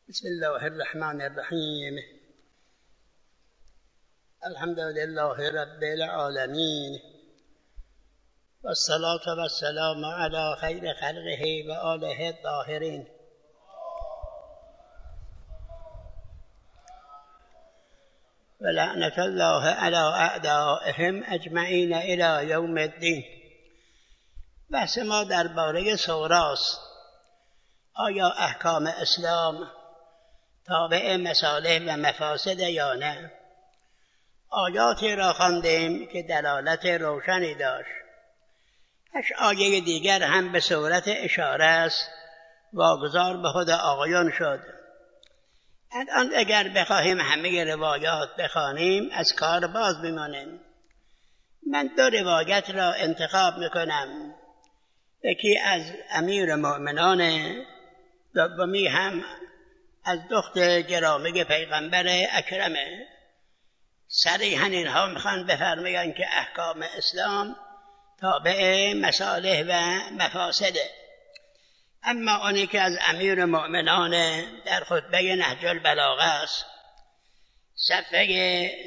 بسم الله الرحمن الرحیم. الحمد لله رب العالمین والصلاة والسلام علی خیر خلقه و آله الطاهرین. ولعنة الله علی اعدائهم اجمعین الی یوم الدین. بحث ما درباره سوراست. آیا احکام اسلام تابع مصالح و مفاسد یا نه؟ آیاتی را خواندیم که دلالت روشنی داشت. 8 آیه دیگر هم به صورت اشاره است واگذار به خود آقایان شد. الان اگر بخواهیم همه روایات بخوانیم از کار باز میمانیم. من 2 روایت را انتخاب میکنم. یکی از امیر المؤمنان، دومی هم از دختر گرامی پیغمبر اکرمه. صریحاً اینها میخوان بفرمایند که احکام اسلام تابع مصالح و مفاسده. اما آنی که از امیر المؤمنان در خطبه نهج البلاغه است، صفحه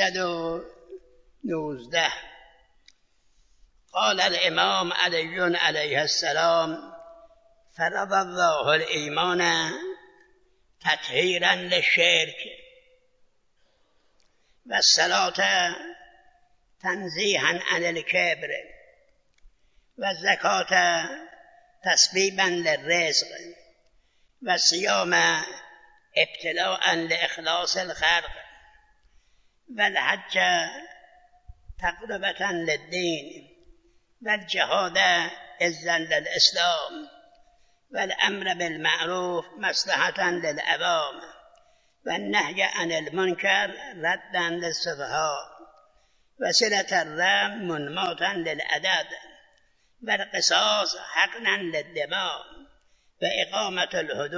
319، قال الامام علی علیه السلام فرض الله الایمان تطهیرا للشرک و الصلاة تنزیها عن الکبر و الزکاة تثبیبا للرزق و الصیام ابتلاء لاخلاص الخلق و الحج تقربة للدین و الجهاد عزا للاسلام و الامر بالمعروف مصلحة للعوام و النهی عن المنکر ردا للسفهاء و صلة الرحم منماتا للعدد و القصاص حقنا للدماء و اقامة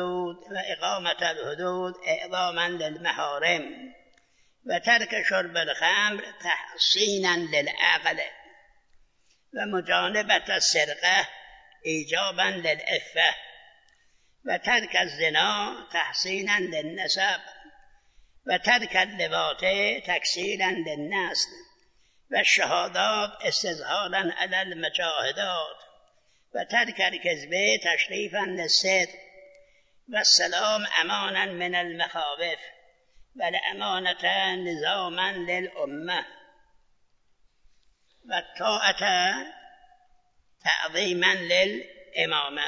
الحدود اعظاما للمحارم و ترک شرب الخمر تحسینا للعقل و مجانبة السرقة ایجابا للعفة و ترک الزنا تحسینا للنسب و ترک اللواط تکسیرا للنسل و الشهادات استظهارا علی المجاهدات و ترک الکذب تشریفا للصدق و السلام امانا من المخاوف و الامانة نظاما للامة و الطاعة تعظیما للامامه.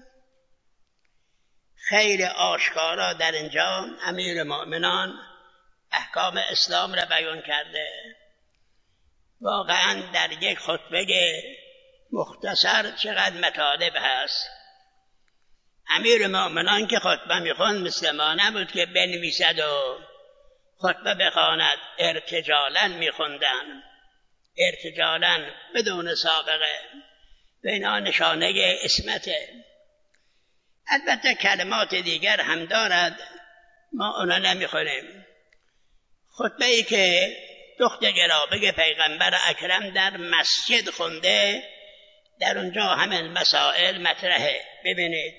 خیلی آشکارا در اینجا امیر المؤمنان احکام اسلام را بیان کرده. واقعا در یک خطبه مختصر چقدر مطالب هست. امیر المؤمنان که خطبه میخوند مثل ما نبود که بنویسد و خطبه بخواند. ارتجالا میخوندن، ارتجالا بدون سابقه. به اینا نشانه عصمته. البته کلمات دیگر هم دارد، ما اونا نمیخونیم. خطبه ای که دختر گرامی پیغمبر اکرم در مسجد خونده، در اونجا همین مسائل مطرحه. ببینید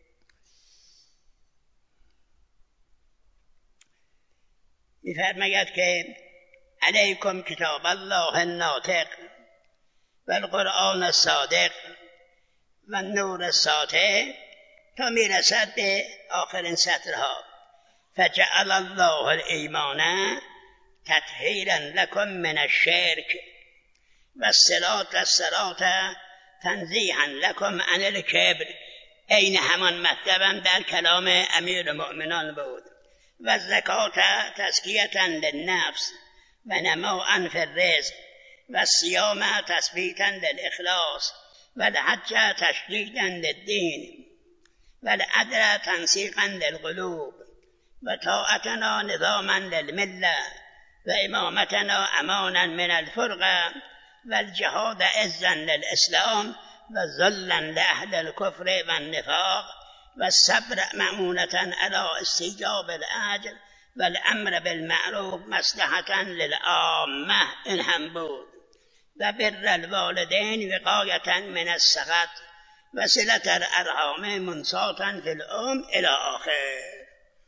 میفرماید که علیکم کتاب الله الناطق و القرآن الصادق و النور الساطع تا میرسد به آخرین سطرها. فجعل الله الایمان تطهیرا لکم من الشرک و الصلاة تنزیها لکم عن الکبر. این همان مطلب در کلام امیر المؤمنان بود. و الزکاة تزکیة للنفس و نماء فی الرزق و الصیام تثبیتا للاخلاص و الحج تشدیدا للدین و العدل تنسیقا للقلوب و طاعتنا نظاما للمله و امامتنا امانا من الفرقه و الجهاد عزا للاسلام و ذلا لاهل الكفر و النفاق و الصبر مأمونة على استیجاب الاجر و الامر بالمعروف مصلحة للعامه. این هم بود. و بر الوالدین وقایة من السخط و صلة الارحام منصاتا فی الام الی آخر.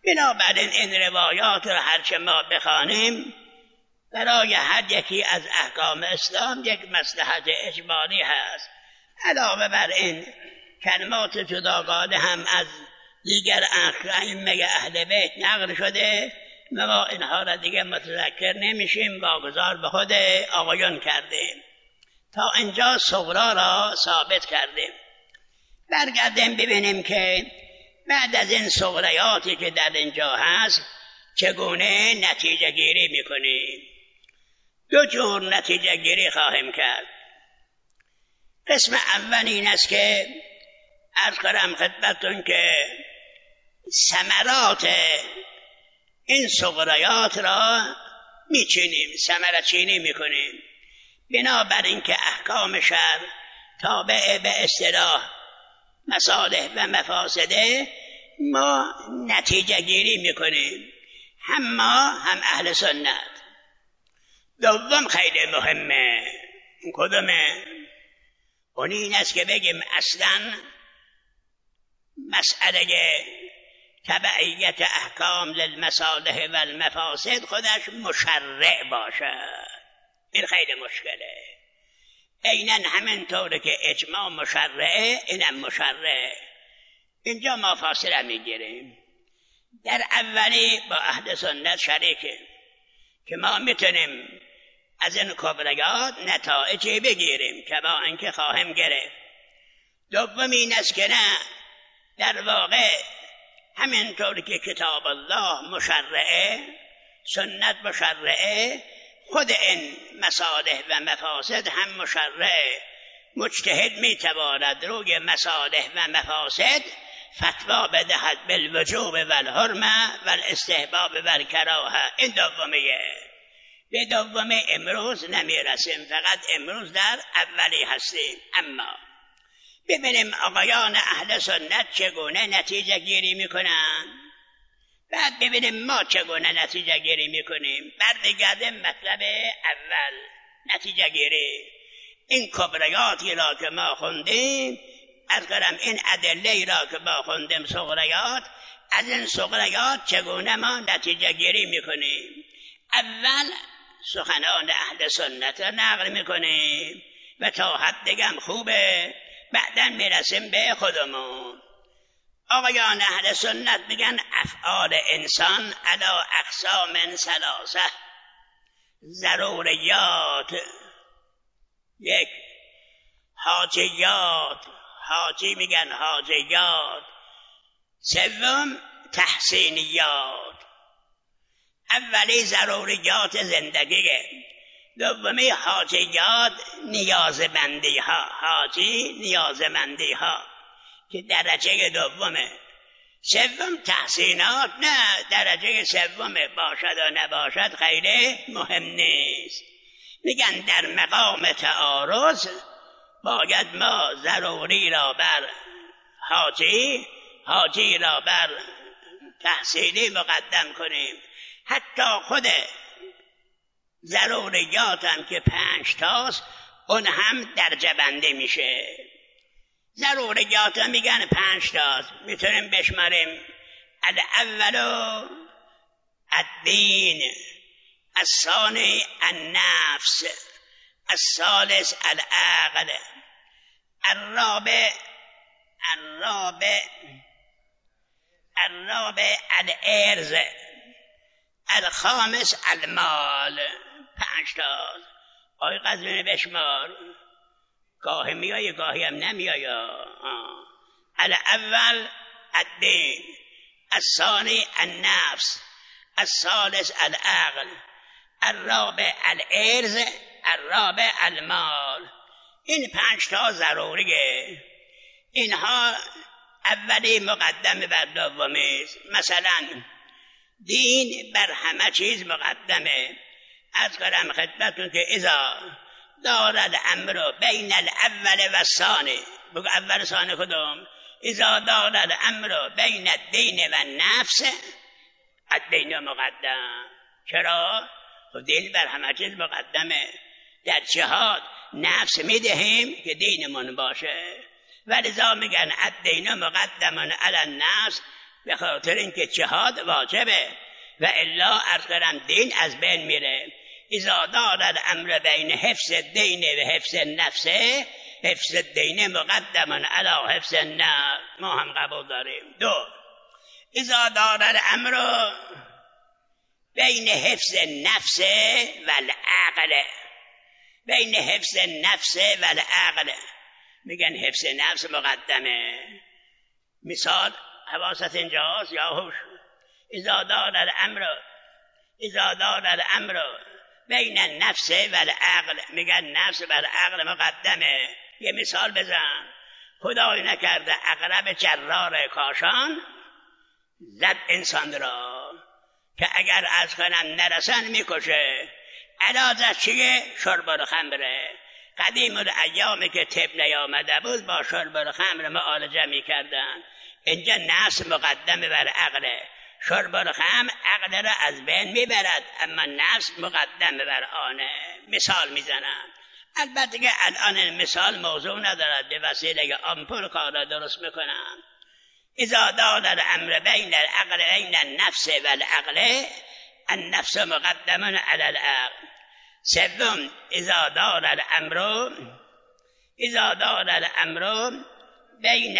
بنابراین این روایات رو هرچه ما بخوانیم برای هر یکی از احکام اسلام یک مصلحت اجمالی هست. علاوه بر این کلمات جداگانه هم از دیگر ائمه اهل بیت نقل شده، ما اینها را دیگه متذکر نمیشیم، واگذار به خود آقایان کردیم. تا اینجا صغرا را ثابت کردیم. برگردیم ببینیم که بعد از این صغریاتی که در اینجا هست چگونه نتیجه گیری میکنیم. دو جور نتیجه گیری خواهیم کرد. قسم اول این است که عرض کنم خدمتتون که ثمرات این صغریات را میچینیم، ثمره چینی میکنیم. بنابراین که احکام شرع تابع به اصطلاح مصالح و مفاسده، ما نتیجه گیری میکنیم، هم ما هم اهل سنت. دوم خیلی مهمه. کدومه؟ اون این است که بگیم اصلا مسئله تبعیت احکام للمصالح و المفاسد خودش مشرع باشد. این خیلی مشکله. عیناً همینطوره که اجماع مشرعه، اینم مشرعه. اینجا ما فاصله میگیریم. در اولی با اهل سنت شریکه که ما میتونیم از این کبریات نتایجی بگیریم که با اینکه خواهیم گرفت. دوم این است که نه، در واقع همینطور که کتاب الله مشرعه، سنت مشرعه، خود این مصالح و مفاسد هم مشرعه. مجتهد میتواند روی مصالح و مفاسد فتوا بدهد بالوجوب و الحرمه و الاستحباب و الکراهه. این دومیه. به دومی امروز نمیرسیم، فقط امروز در اولی هستیم. اما ببینیم آقایان اهل سنت چگونه نتیجه گیری میکنن، بعد ببینیم ما چگونه نتیجه گیری میکنیم. برمیگردیم مطلب اول، نتیجه گیری. این کبریاتی را که ما خوندیم، از کنم این ادله را که ما خوندیم صغریات، از این صغریات چگونه ما نتیجه گیری میکنیم. اول سخنان اهل سنت را نقل میکنیم و تا حد دیگم خوبه، بعداً میرسیم به خودمون. آقایان اهل سنت میگن افعال انسان علی اقسام ثلاثه. ضروریات، یک. حاجیات، حاجی میگن حاجیات. سوم تحسینیات. اولی ضروریات زندگیه، دومی حاجیات نیازمندی ها، حاجی نیازمندی ها که درجه دومه. سوم تحسینات، نه درجه سومه، باشد و نباشد خیلی مهم نیست. میگن در مقام تعارض باید ما ضروری را بر حاجی، حاجی را بر تحسینی مقدم کنیم. حتی خود ضروریات هم که 5 تاست، اون هم درجه بندی میشه. ضروریات هم میگن 5 تاست، میتونیم بشماریم. الاولو الدین، الثانی النفس، الثالث العقل، الرابع الارض، الخامس المال. 5 تا. آقای قزوینی بشمار، گاهی میایی گاهی هم نمیایی. الاول الدین، الثانی النفس، الثالث العقل، الرابع الارض، الرابع المال. این 5 تا ضروریه. اینها اولی مقدمه بر دومی است. مثلا دین بر همه چیز مقدمه. از کنم خدمتون که اذا دار الامر بین الاول و الثانی، بگو اول ثانی کدوم؟ اذا دار الامر بین الدین و النفس، الدین مقدم. چرا؟ خب دین بر همه چیز مقدمه. در جهاد نفس میدهیم که دینمون باشه، ولذا میگن الدین مقدم علی النفس به خاطر اینکه جهاد واجبه و الا عرض کنم دین از بین میره. اذا دار الامر بین حفظ الدین و حفظ النفس، حفظ الدین مقدم علی حفظ النفس. ما هم قبول داریم. دو، اذا دار الامر بین حفظ النفس و العقل، بین حفظ النفس و العقل میگن حفظ نفس مقدمه. مثال حواست اینجاست یا هوش. اذا دار الامر بین النفس و العقل میگن نفس و العقل مقدمه. یه مثال بزن. خدای نکرده عقرب جرار کاشان زد انسان را که اگر از کنم نرسن میکشه. علاجش چیه؟ شرب الخمره. قدیم الایامی که طب نیامده بود با شرب الخمر معالجه میکردن. اینجا نفس مقدمه بر عقله. شرب الخمر عقل را از بین میبرد اما نفس مقدمه بر آنه. مثال میزنم. البته که الان مثال موضوع ندارد، به وسیله آمپول کار را درست میکنم. اذا دار الامر بین العقل بین النفس و العقل، النفس مقدم علی العقل. سوم، اذا دار الامر بین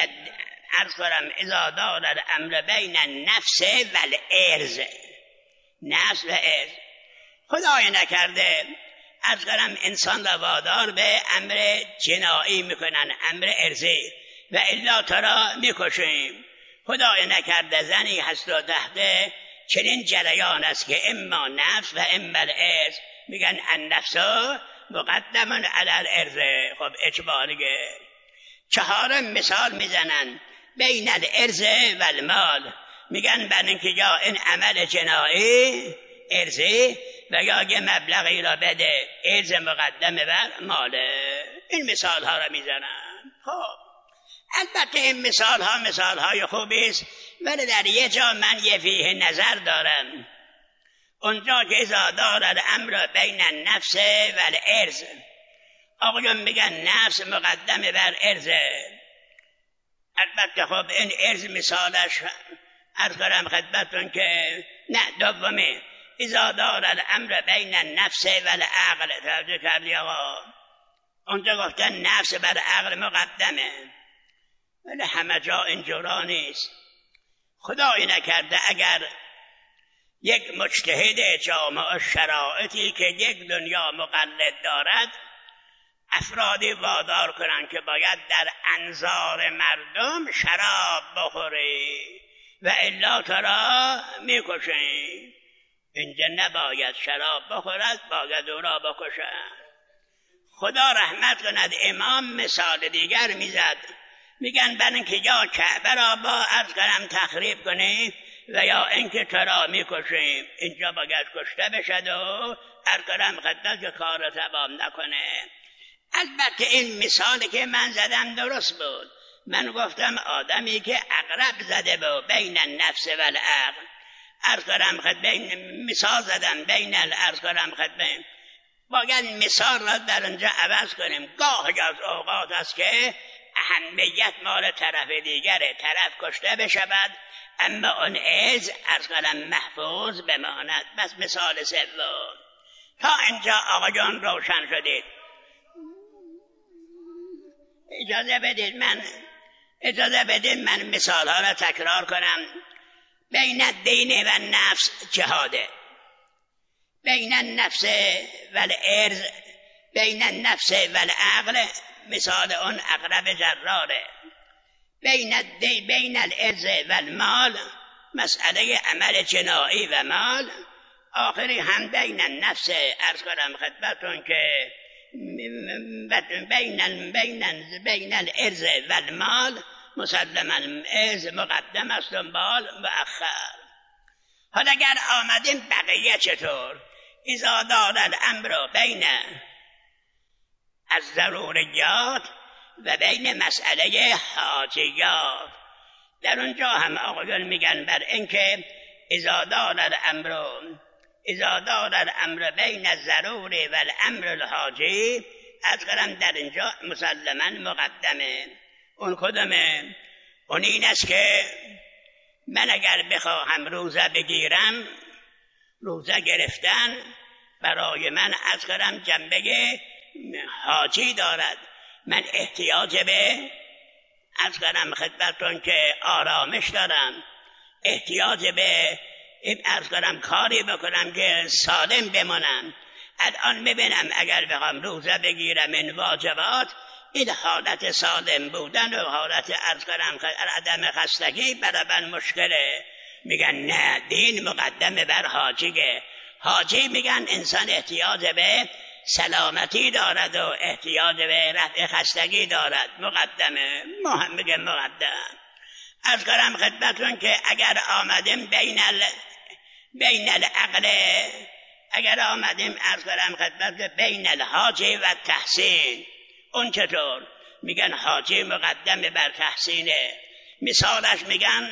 بین النفس و الارض، نفس و ارض. خدای نکرده از کنم انسان را وادار به امر جنایی میکنن، امر ارضی، و الا تو را میکشیم. خدای نکرده زنی هست و تحته چنین جریان است که اما نفس و اما الارض، میگن النفس مقدم علی الارض. خب اجباریه. چهارم مثال میزنن بین الارض و المال، میگن بر اینکه یا این عمل جنایی ارضی و یا یه مبلغی را بده، ارض مقدمه بر ماله. این مثال ها را میزنن. خب البته این مثال های خوبی است، ولی در یه جا من یه فیه نظر دارم. اونجا که اذا دار الامر بین النفس و الارض، آقایون میگن نفس مقدمه بر ارض. البته خب این ارض مثالش عرض کنم خدمتتون که نه، دومه اذا دار الامر بین النفس و العقل. توجه کردی آقا؟ اونجا گفتن نفس بر عقل مقدمه، ولی همه جا اینجورا نیست. خدای نکرده اگر یک مجتهد جامع شرایطی که یک دنیا مقلد دارد افرادی وادار کنن که باید در انظار مردم شراب بخوری و الا تو را میکشن، اینجا نباید شراب بخورد، باید او را بکشن. خدا رحمت کند امام مثال دیگر میزد، میگن بر اینکه یا کعبه را با عرض کنم تخریب کنی و یا اینکه تو را میکشیم، اینجا باید کشته بشد و عرض کنم خدمت که کار تمام نکنه. البته این مثالی که من زدم درست بود. من گفتم آدمی که عقرب زده بود بین النفس و العقل، عرض کنم خدمت مثال زدم بین العرض کنم خدمت، باید مثال را در اونجا عوض کنیم. گاهی از اوقات است که اهمیت مال طرف دیگره، طرف کشته بشود اما اون عز عرض کنم محفوظ بماند. بس مثال سوم. تا اینجا آقایان روشن شدید؟ اجازه بدید من مثال ها را تکرار کنم. بین الدین و النفس جهاده، بین النفس و الارض، بین النفس و العقل مثال اون عقرب جراره، بین الارض و المال مسئله عمل جنایی و مال، آخری هم بین النفس عرض کنم خدمتون که بین الارض و المال مسلما ارض مقدم است و مال مؤخر. حالا اگر آمدیم بقیه چطور؟ اذا دار الامر بین الضروریات و بین مسئله حاجیات، در اونجا هم آقایان میگن بر اینکه اذا دار الامر بین الضروری و الامر الحاجی، از قرم در اینجا مسلما مقدمه. اون کدامه؟ اون این است که من اگر بخواهم روزه بگیرم، روزه گرفتن برای من از کنم جنبه حاجی دارد. من احتیاج به از کنم خدمتتون که آرامش دارم، احتیاج به از کنم کاری بکنم که سالم بمانم. الان ببینم اگر بخوام روزه بگیرم این واجبات، این حالت سالم بودن و حالت از کنم عدم خستگی برای مشکله. میگن نه، دین مقدمه بر حاجیه. حاجی میگن انسان احتیاج به سلامتی دارد و احتیاج به رفع خستگی دارد، مقدمه. میگن مقدم. از کنم خدمتون که اگر آمدیم بین العقل، اگر آمدیم از کنم خدمت بین الحاجی و تحسین، اون چطور؟ میگن حاجی مقدم بر تحسینه. مثالش میگن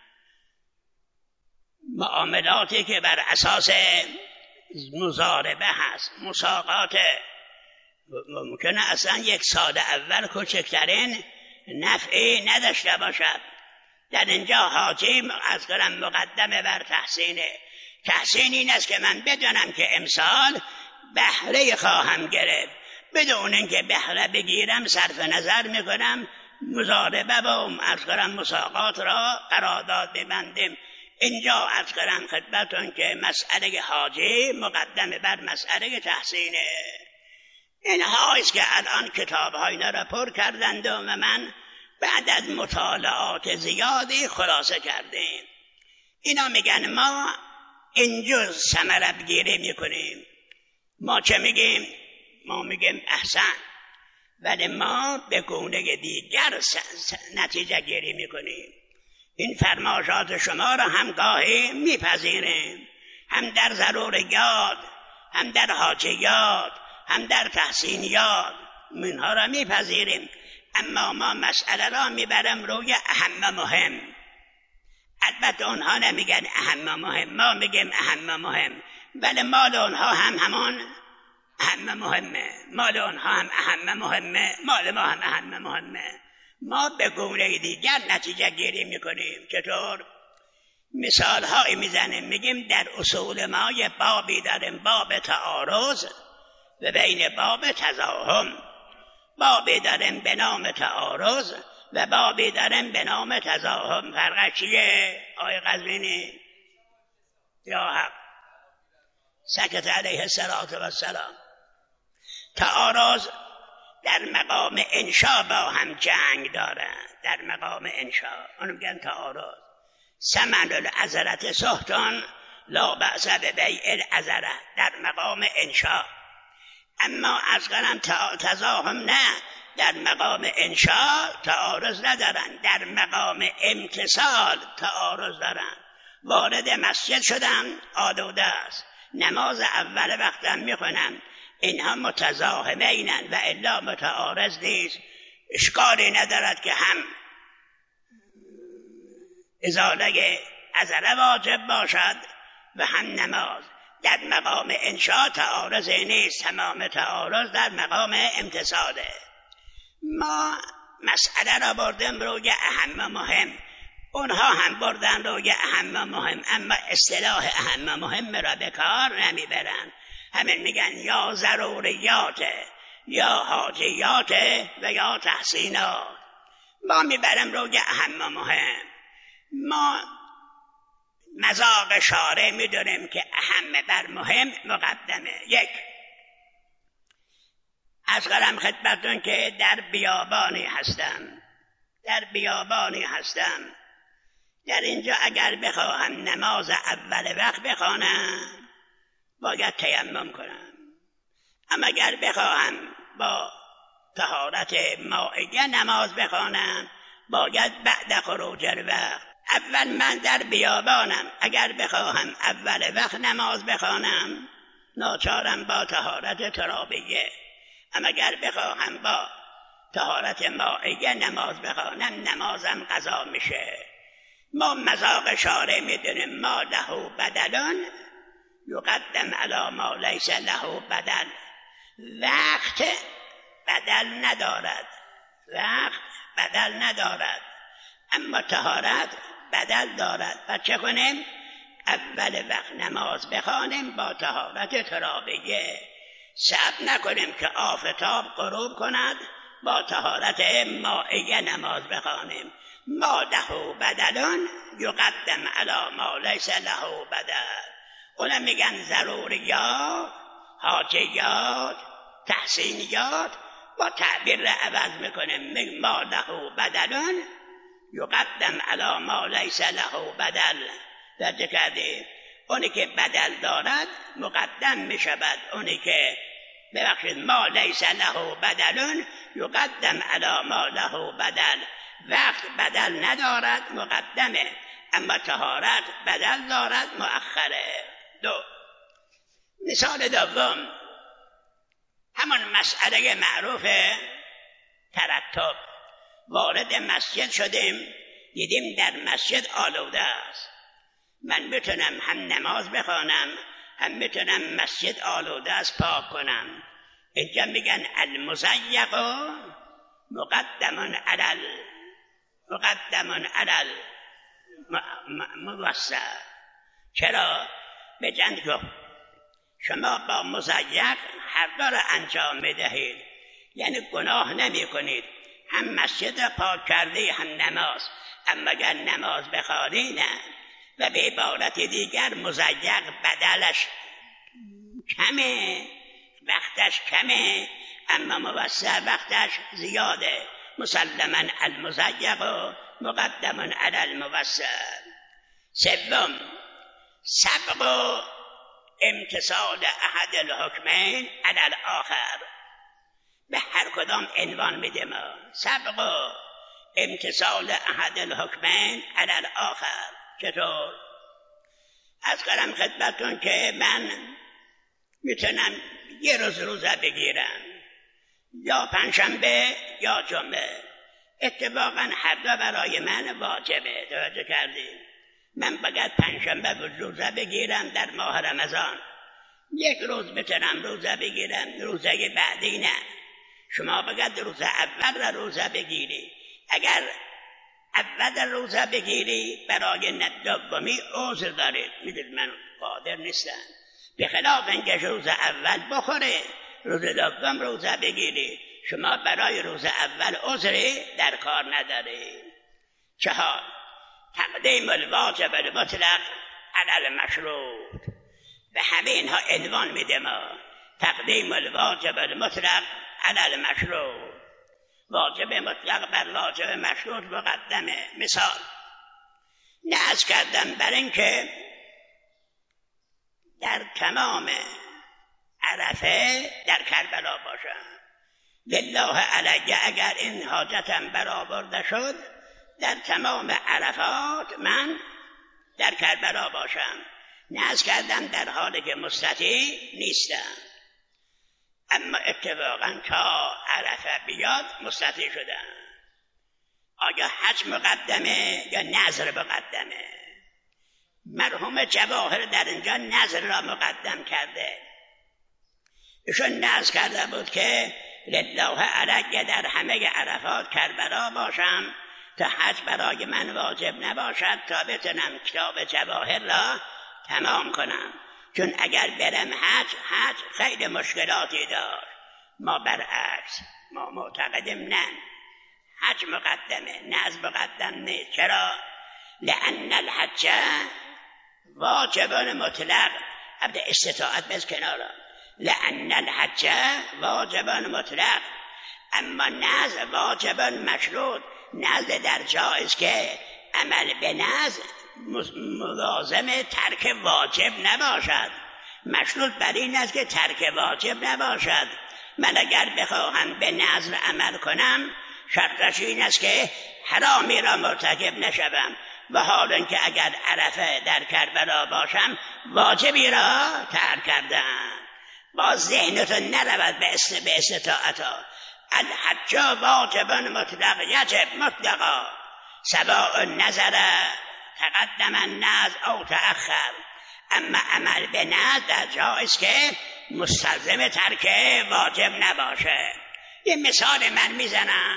معاملاتی که بر اساس مضاربه هست، مساقات، ممکنه اصلا یک سال اول کوچکترین نفعی نداشته باشد. در اینجا حاجی از کنم مقدم بر تحسینه. تحسین این است که من بدانم که امسال بهره خواهم گرفت، بدون اینکه بهره بگیرم صرف نظر میکنم مضاربه و از کنم مساقات را قرارداد ببندیم. اینجا از کنم خدمتون که مسئله حاجی مقدم بر مسئله تحسینه. اینهاییست که الان کتاب‌های اینا را پر کردند و من بعد از مطالعات زیادی خلاصه کردیم. اینا میگن ما اینجا ثمره گیری میکنیم. ما چه میگیم؟ ما میگیم احسن، ولی ما به گونه دیگر نتیجه گیری میکنیم. این فرمایشات شما را هم گاهی میپذیریم، هم در ضروریات، هم در حاجیات، هم در تحسینیات، اینها را میپذیریم. اما ما مسئله را میبرم روی اهم مهم. البته اونها نمیگن اهم مهم، ما میگیم اهم مهم، ولی مال اونها هم همان اهم مهمه. مال اونها هم اهم مهمه، مال ما هم اهم مهمه. ما به گونه دیگر نتیجه گیری میکنیم. چطور؟ مثال هایی میزنیم، میگیم در اصول ما یه بابی داریم، باب تعارض و بین باب تزاحم. بابی داریم به نام تعارض و بابی داریم به نام تزاحم. فرقش چیه آقای قزوینی؟ یا حق سکت علیه السلام. تعارض در مقام انشا با هم جنگ دارند، در مقام انشا اونو میگن تعارض. ثمن العذرة سهتان لا بأس ببیع العذرة، در مقام انشا. اما از کنم تزاحم نه، در مقام انشا تعارض ندارن، در مقام امتصال تعارض دارن. وارد مسجد شدن، آلوده است، نماز اول وقتم میخونن، اینها متزاحمینن و الا متعارض نیست. اشکالی ندارد که هم ازاله عذره واجب باشد و هم نماز. در مقام انشاء تعارض نیست، تمام تعارض در مقام امتصاله. ما مسئله را بردیم روی اهم مهم، اونها هم بردن روی اهم مهم، اما اصطلاح اهم مهم را به کار نمیبرن. همین میگن یا ضروریات یا حاجیات و یا تحسینات. ما میبرم روی اهم مهم. ما مذاق شارع میدونیم که اهم بر مهم مقدمه. یک، از قلم خدمتون که در بیابانی هستم، در اینجا اگر بخواهم نماز اول وقت بخوانم باید تیمم کنم، اما اگر بخواهم با طهارت مائیه نماز بخوانم باید بعد خروج الوقت. اول من در بیابانم، اگر بخواهم اول وقت نماز بخوانم ناچارم با طهارت ترابیه، اما اگر بخواهم با طهارت مائیه نماز بخوانم نمازم قضا میشه. ما مذاق شارع میدونیم ما له بدلون یقدم علی ما لیس له بدل. وقت بدل ندارد، اما طهارت بدل دارد. و چه کنیم؟ اول وقت نماز بخوانیم با طهارت ترابیه. صبر نکنیم که آفتاب غروب کند با طهارت مائیه نماز بخوانیم. ما له بدلون یقدم علی ما لیس له بدل. اونم میگن ضروریات، حاجیات، تحسینیات، با تعبیر عوض میکنیم. ما له بدلون یقدم علی ما لیس له بدل. درجه کرده اونی که بدل دارد مقدم میشود. اونی که ببخشید ما لیس له بدلون یقدم علی ما له بدل. وقت بدل ندارد مقدمه، اما طهارت بدل دارد مؤخره. دو، مثال دوم همون مسئله معروف ترتب. وارد مسجد شدیم، دیدیم در مسجد آلوده است. من میتونم هم نماز بخوانم، هم میتونم مسجد آلوده است پاک کنم. اینجا میگن المزیق مقدم علی موسع. چرا؟ بجند گفت شما با مزیق حق را انجام میدهید، یعنی گناه نمی کنید، هم مسجد را پاک کردی هم نماز. اما اگر نماز بخوانی نه. و به عبارت دیگر مزیق بدلش کمه، وقتش کمه، اما موسع وقتش زیاده. مسلما المزیق مقدم علی الموسع. سوم، سبق امتصال احد الحکمین علی الاخر. به هر کدام عنوان میده ما. سبق امتصال احد الحکمین علی الاخر. چطور؟ از کنم خدمتون که من میتونم یه روز روزه بگیرم، یا پنجشنبه یا جمعه. اتفاقا هر دو برای من واجبه. توجه کردیم؟ من باید پنجشنبه روزه بگیرم در ماه رمضان. یک روز میتونم روزه بگیرم، روزه بعدی نه. شما باید روز اول را روزه بگیری. اگر اول روزه بگیری برای دومی عذر دارید. میدونید من قادر نیستم. به خلاف اینکه روز اول بخوره روز دوم روزه بگیری، شما برای روز اول عذری در کار ندارید. چهار، تقدیم الواجب المطلق علی المشروط. به همه اینها عنوان میده ما. تقدیم الواجب المطلق علی المشروط. واجب مطلق بر واجب مشروط مقدمه. مثال نعز کردم بر این که در تمام عرفه در کربلا باشم. لله علیه، اگر این حاجتم برآورده شد در تمام عرفات من در کربلا باشم. نعز کردم در حالی که مستطیع نیستم، اما اتفاقا تا عرفه بیاد مستطیع شدم. آیا حج مقدمه یا نذر مقدمه؟ مرحوم جواهر در اینجا نذر را مقدم کرده. ایشون نذر کرده بود که لله علیه در همه عرفات کربلا باشم تا حج برای من واجب نباشد، تا بتونم کتاب جواهر را تمام کنم. چون اگر برم حج خیلی مشکلاتی داشت. ما برعکس، ما معتقدیم نه، حج مقدمه، نذر مقدم نیست. چرا؟ لأن الحج واجب مطلق. ابدا استطاعت بز کنارا. لأن الحج واجب مطلق، اما نذر واجب مشروط. نذر در جایز که عمل به نذر ملازم ترک واجب نباشد. مشروط بر این است که ترک واجب نباشد. من اگر بخواهم به نذر عمل کنم شرطش این است که حرامی را مرتکب نشوم، و حال اینکه اگر عرفه در کربلا باشم واجبی را ترک کردم. با ذهنتون نرود به استطاعتا. الحج واجب مطلق یجب مطلقا سواء نظر تقدم النذر او تأخر. اما عمل به نذر در جایز که مستلزم ترک واجب نباشه. یه مثال من میزنم.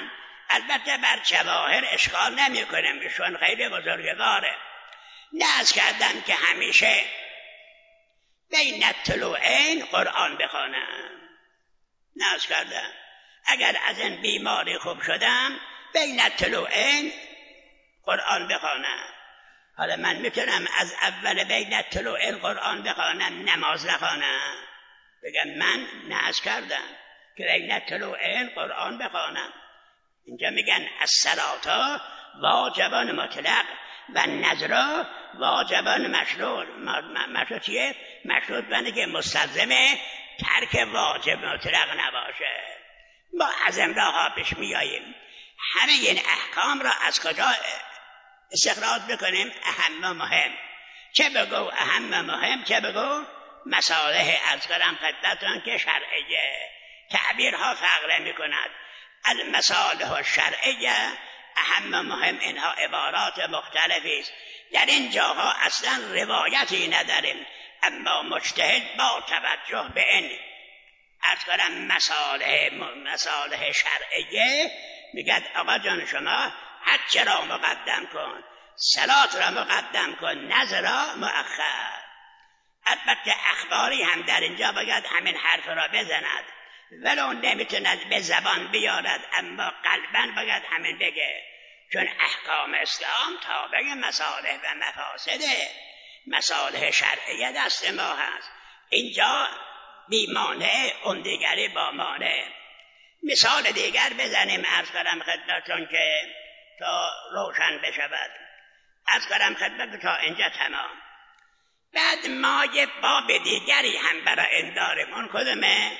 البته بر جواهر اشکال نمی کنم، ایشون خیلی بزرگواره. ناز کردم که همیشه بین الطلوعین قرآن بخوانم. ناز کردم اگر از این بیماری خوب شدم بین الطلوعین قرآن بخوانم. حالا من میتونم از اول بین الطلوعین قرآن بخوانم، نماز نخوانم، بگم من ناز کردم که بین الطلوعین قرآن بخوانم. اینجا میگن الصلاة واجبا مطلق و نذر واجبا مشروط. مشروط چیه؟ مشروط بنده که مستلزم ترک واجب مطلق نباشه. ما از امراه ها پیش میاییم همه این احکام را از کجا استخراج بکنیم؟ اهم و مهم. چه بگو اهم و مهم، چه بگو مصالح از کردم خدمتتون که شرعیه. تعبیرها فرق میکند. المصالح الشرعیه اهم و مهم، اینها عبارات مختلفی است. در این جاها اصلا روایتی نداریم، اما مجتهد با توجه به این از کردم مصالح شرعیه میگد آقا جان شما حج را مقدم کن، صلات را مقدم کن، نذر را مؤخر. البته اخباری هم در اینجا باید همین حرف را بزند، ولو نمیتوند به زبان بیارد، اما قلباً باید همین بگه، چون احکام اسلام تابع مصالح و مفاسده. مصالح شرعیه دست ما هست. اینجا بی مانع، اون دیگری با مانع. مثال دیگر بزنیم عرض کنم خدمتتون که تا روشن بشود. عرض کنم خدمتتون تا اینجا تمام. بعد ما یه باب دیگری هم برای این داریم. اون کدومه؟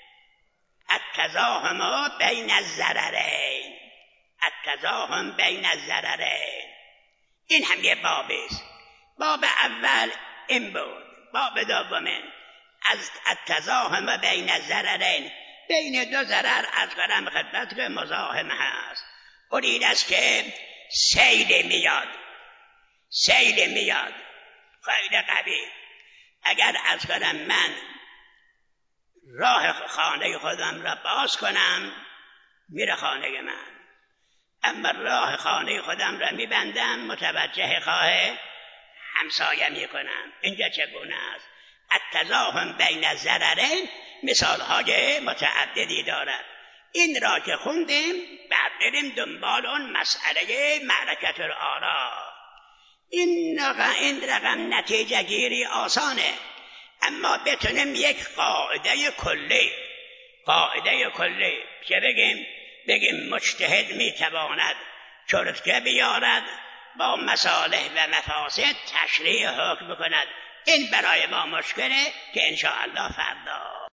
التزاحم بین الضررین. التزاحم بین الضررین، این هم یه بابی است. باب اول این بود. باب دومین از التزاحم بین الضررین، بین دو ضرر از کنم خدمت که مزاحم هست. اون این است که سیل میاد خیلی قوی. اگر از کنم من راه خانه خودم را باز کنم میره خانه من، اما راه خانه خودم را میبندم متوجه خواه همسایه میکنم. اینجا چگونه است؟ التزاحم بین الضررین مثالهای متعددی دارد. این را که خوندیم بعد بریم دنبال اون مسئله معرکت الآراء. این رقم نتیجه گیری آسانه، اما بتونیم یک قاعده کلی که بگیم مجتهد میتواند چرتکه بیارد با مصالح و مفاسد تشریع حکم کند. این برای ما مشکله که انشاءالله فردا